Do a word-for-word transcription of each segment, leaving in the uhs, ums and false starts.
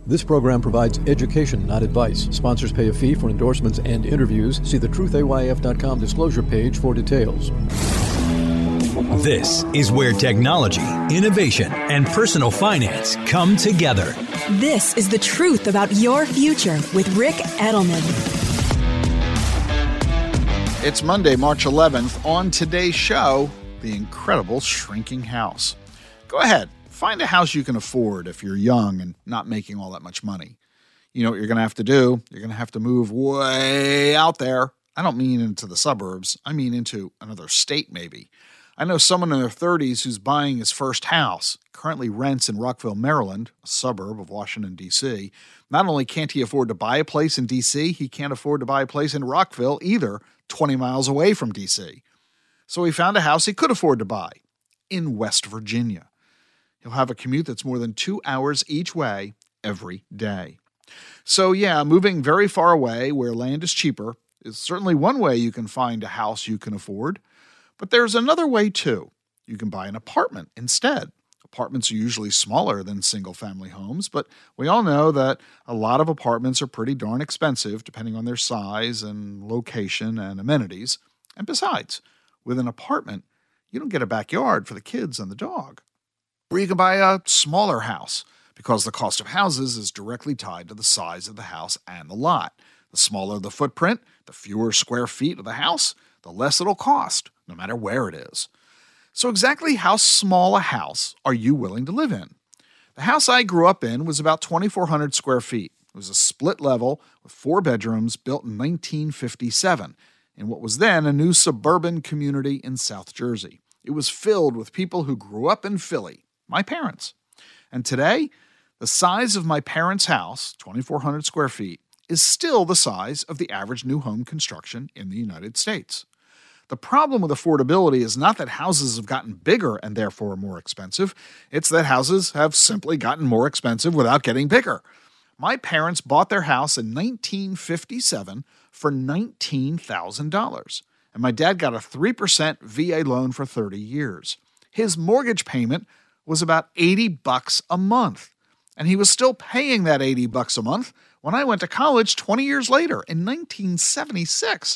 This program provides education, not advice. Sponsors pay a fee for endorsements and interviews. See the truth A Y F dot com disclosure page for details. This is where technology, innovation, and personal finance come together. This is the truth about your future with Ric Edelman. It's Monday, March eleventh. On today's show, the incredible shrinking house. Go ahead. Find a house you can afford if you're young and not making all that much money. You know what you're going to have to do? You're going to have to move way out there. I don't mean into the suburbs. I mean into another state maybe. I know someone in their thirties who's buying his first house, currently rents in Rockville, Maryland, a suburb of Washington, D C. Not only can't he afford to buy a place in D C, he can't afford to buy a place in Rockville either, twenty miles away from D C. So he found a house he could afford to buy in West Virginia. He'll have a commute that's more than two hours each way every day. So yeah, moving very far away where land is cheaper is certainly one way you can find a house you can afford. But there's another way too. You can buy an apartment instead. Apartments are usually smaller than single-family homes, but we all know that a lot of apartments are pretty darn expensive depending on their size and location and amenities. And besides, with an apartment, you don't get a backyard for the kids and the dog. Or you can buy a smaller house because the cost of houses is directly tied to the size of the house and the lot. The smaller the footprint, the fewer square feet of the house, the less it'll cost, no matter where it is. So exactly how small a house are you willing to live in? The house I grew up in was about twenty-four hundred square feet. It was a split level with four bedrooms built in nineteen fifty-seven in what was then a new suburban community in South Jersey. It was filled with people who grew up in Philly. My parents. And today, the size of my parents' house, twenty-four hundred square feet, is still the size of the average new home construction in the United States. The problem with affordability is not that houses have gotten bigger and therefore more expensive. It's that houses have simply gotten more expensive without getting bigger. My parents bought their house in nineteen fifty-seven for nineteen thousand dollars. And my dad got a three percent V A loan for thirty years. His mortgage payment was about eighty bucks a month. And he was still paying that eighty bucks a month when I went to college twenty years later in nineteen seventy-six.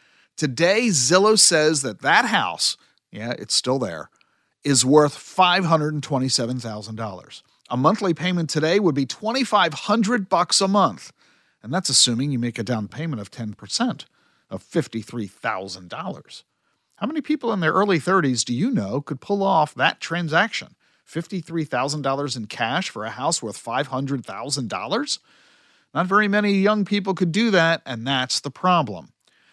Today, Zillow says that that house, yeah, it's still there, is worth five hundred twenty-seven thousand dollars. A monthly payment today would be twenty-five hundred bucks a month. And that's assuming you make a down payment of ten percent of fifty-three thousand dollars. How many people in their early thirties do you know could pull off that transaction? fifty-three thousand dollars in cash for a house worth five hundred thousand dollars? Not very many young people could do that, and that's the problem.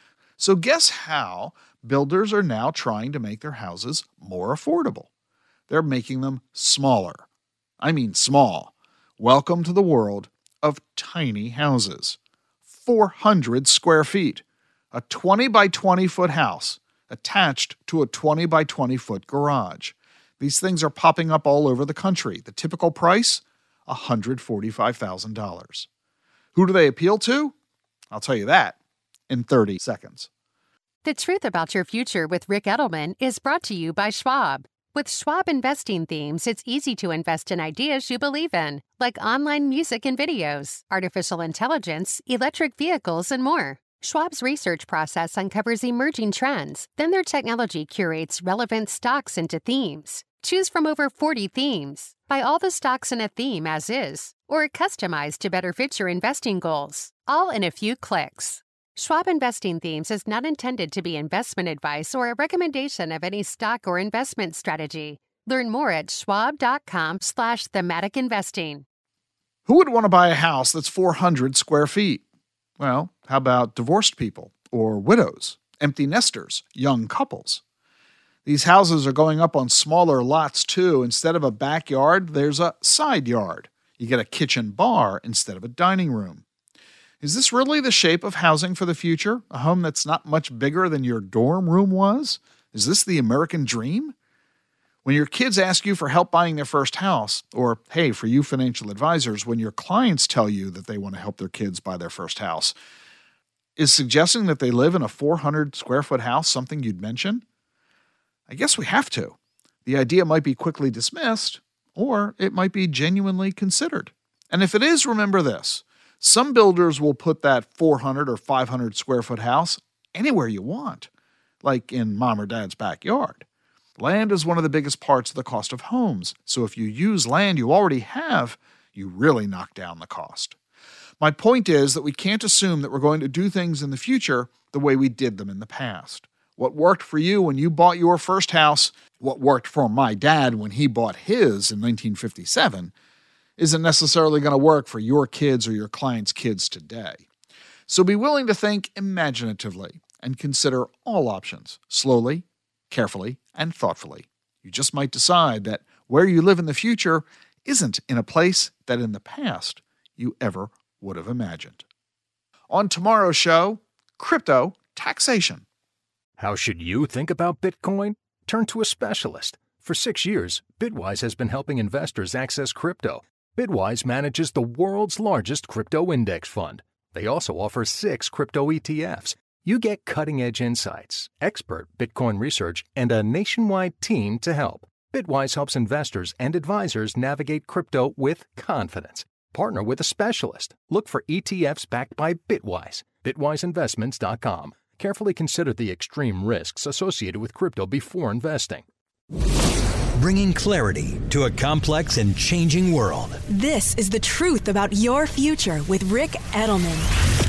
So guess how builders are now trying to make their houses more affordable? They're making them smaller. I mean small. Welcome to the world of tiny houses. four hundred square feet. A twenty by twenty foot house attached to a twenty by twenty foot garage. These things are popping up all over the country. The typical price, one hundred forty-five thousand dollars. Who do they appeal to? I'll tell you that in thirty seconds. The Truth About Your Future with Ric Edelman is brought to you by Schwab. With Schwab investing themes, it's easy to invest in ideas you believe in, like online music and videos, artificial intelligence, electric vehicles, and more. Schwab's research process uncovers emerging trends. Then their technology curates relevant stocks into themes. Choose from over forty themes. Buy all the stocks in a theme as is, or customized to better fit your investing goals. All in a few clicks. Schwab Investing Themes is not intended to be investment advice or a recommendation of any stock or investment strategy. Learn more at schwab.com slash thematic investing. Who would want to buy a house that's four hundred square feet? Well, how about divorced people or widows, empty nesters, young couples? These houses are going up on smaller lots too. Instead of a backyard, there's a side yard. You get a kitchen bar instead of a dining room. Is this really the shape of housing for the future? A home that's not much bigger than your dorm room was? Is this the American dream? When your kids ask you for help buying their first house, or, hey, for you financial advisors, when your clients tell you that they want to help their kids buy their first house, is suggesting that they live in a four hundred square foot house something you'd mention? I guess we have to. The idea might be quickly dismissed, or it might be genuinely considered. And if it is, remember this. Some builders will put that four hundred or five hundred square foot house anywhere you want, like in mom or dad's backyard. Land is one of the biggest parts of the cost of homes, so if you use land you already have, you really knock down the cost. My point is that we can't assume that we're going to do things in the future the way we did them in the past. What worked for you when you bought your first house, what worked for my dad when he bought his in nineteen fifty-seven, isn't necessarily going to work for your kids or your clients' kids today. So be willing to think imaginatively and consider all options, slowly, carefully, and thoughtfully. You just might decide that where you live in the future isn't in a place that in the past you ever would have imagined. On tomorrow's show, crypto taxation. How should you think about Bitcoin? Turn to a specialist. For six years, Bitwise has been helping investors access crypto. Bitwise manages the world's largest crypto index fund. They also offer six crypto E T Fs. You get cutting-edge insights, expert Bitcoin research, and a nationwide team to help. Bitwise helps investors and advisors navigate crypto with confidence. Partner with a specialist. Look for E T Fs backed by Bitwise. Bitwise Investments dot com. Carefully consider the extreme risks associated with crypto before investing. Bringing clarity to a complex and changing world. This is The Truth About Your Future with Rick Edelman.